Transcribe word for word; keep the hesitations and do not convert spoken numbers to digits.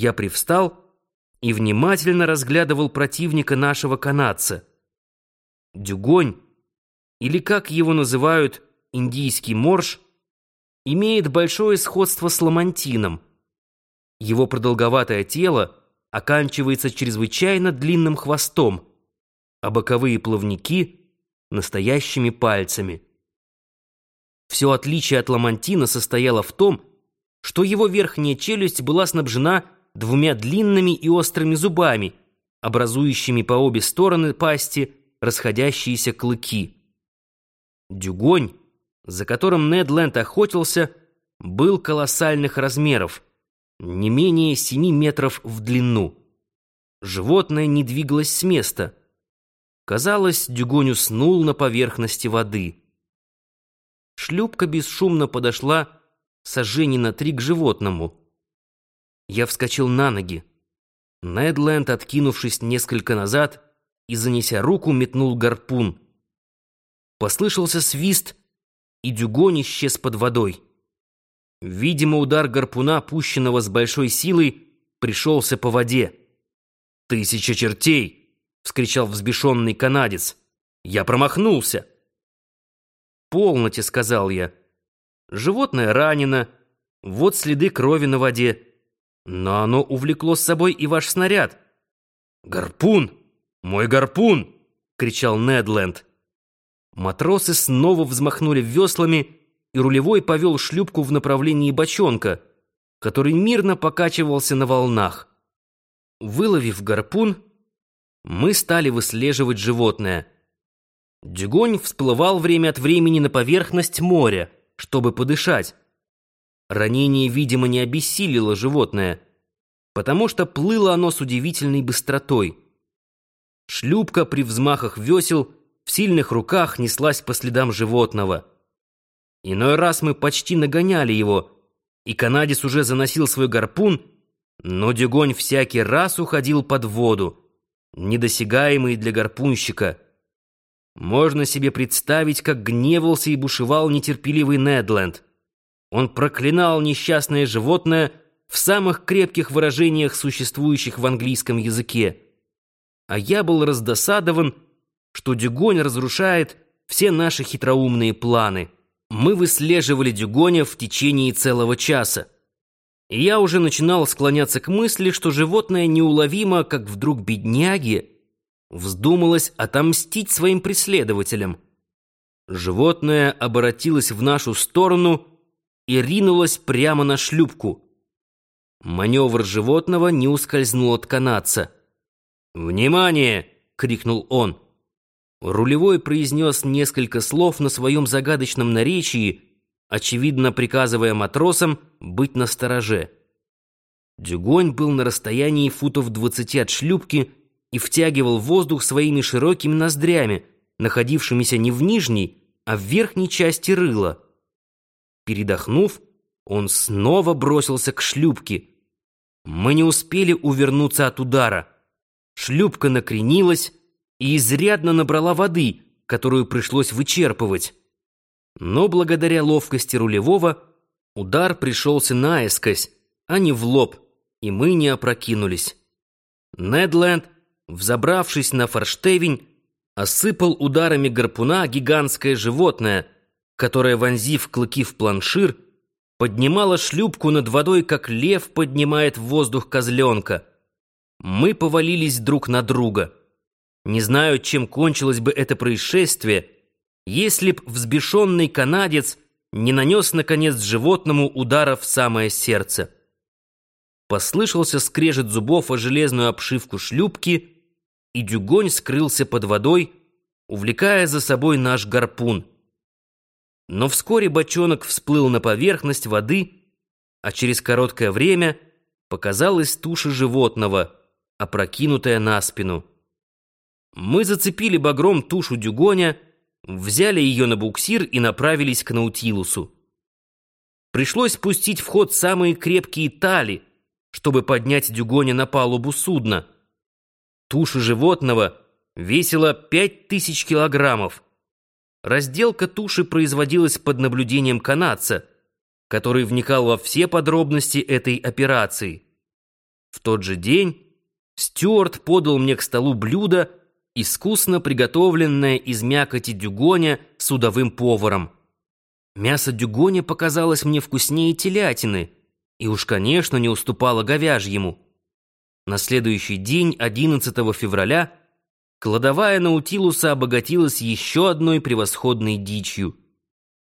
Я привстал и внимательно разглядывал противника нашего канадца. Дюгонь, или как его называют, индийский морж, имеет большое сходство с ламантином. Его продолговатое тело оканчивается чрезвычайно длинным хвостом, а боковые плавники — настоящими пальцами. Все отличие от ламантина состояло в том, что его верхняя челюсть была снабжена двумя длинными и острыми зубами, образующими по обе стороны пасти расходящиеся клыки. Дюгонь, за которым Нед Ленд охотился, был колоссальных размеров, не менее семи метров в длину. Животное не двигалось с места. Казалось, Дюгонь уснул на поверхности воды. Шлюпка бесшумно подошла сажени на три к животному. Я вскочил на ноги. Нед Ленд, откинувшись несколько назад и занеся руку, метнул гарпун. Послышался свист, и Дюгонь исчез под водой. Видимо, удар гарпуна, пущенного с большой силой, пришелся по воде. «Тысяча чертей!» — вскричал взбешенный канадец. «Я промахнулся!» «Полноте», — сказал я. «Животное ранено, вот следы крови на воде, но оно увлекло с собой и ваш снаряд». «Гарпун! Мой гарпун!» — кричал Нед Ленд. Матросы снова взмахнули веслами, и рулевой повел шлюпку в направлении бочонка, который мирно покачивался на волнах. Выловив гарпун, мы стали выслеживать животное. Дюгонь всплывал время от времени на поверхность моря, чтобы подышать. Ранение, видимо, не обессилило животное, потому что плыло оно с удивительной быстротой. Шлюпка при взмахах весел в сильных руках неслась по следам животного. Иной раз мы почти нагоняли его, и канадец уже заносил свой гарпун, но Дюгонь всякий раз уходил под воду, недосягаемый для гарпунщика. Можно себе представить, как гневался и бушевал нетерпеливый Нед Ленд. Он проклинал несчастное животное в самых крепких выражениях, существующих в английском языке. А я был раздосадован, что Дюгонь разрушает все наши хитроумные планы. Мы выслеживали Дюгоня в течение целого часа. И я уже начинал склоняться к мысли, что животное неуловимо, как вдруг бедняге вздумалось отомстить своим преследователям. Животное оборотилось в нашу сторону и ринулось прямо на шлюпку. Маневр животного не ускользнул от канадца. «Внимание!» — крикнул он. Рулевой произнес несколько слов на своем загадочном наречии, очевидно приказывая матросам быть настороже. Дюгонь был на расстоянии футов двадцати от шлюпки и втягивал воздух своими широкими ноздрями, находившимися не в нижней, а в верхней части рыла. Передохнув, он снова бросился к шлюпке. Мы не успели увернуться от удара. Шлюпка накренилась и изрядно набрала воды, которую пришлось вычерпывать. Но благодаря ловкости рулевого удар пришелся наискось, а не в лоб, и мы не опрокинулись. Нед Ленд, взобравшись на форштевень, осыпал ударами гарпуна гигантское животное, которое, вонзив клыки в планшир, поднимало шлюпку над водой, как лев поднимает в воздух козленка. Мы повалились друг на друга. Не знаю, чем кончилось бы это происшествие, если б взбешенный канадец не нанес, наконец, животному удара в самое сердце. Послышался скрежет зубов о железную обшивку шлюпки, и Дюгонь скрылся под водой, увлекая за собой наш гарпун. Но вскоре бочонок всплыл на поверхность воды, а через короткое время показалась туша животного, опрокинутая на спину. Мы зацепили багром тушу Дюгоня, взяли ее на буксир и направились к Наутилусу. Пришлось пустить в ход самые крепкие тали, чтобы поднять Дюгоня на палубу судна. Туша животного весила пять тысяч килограммов. Разделка туши производилась под наблюдением канадца, который вникал во все подробности этой операции. В тот же день стюарт подал мне к столу блюдо, искусно приготовленное из мякоти дюгоня судовым поваром. Мясо дюгоня показалось мне вкуснее телятины и уж, конечно, не уступало говяжьему. На следующий день, одиннадцатого февраля, кладовая Наутилуса обогатилась еще одной превосходной дичью.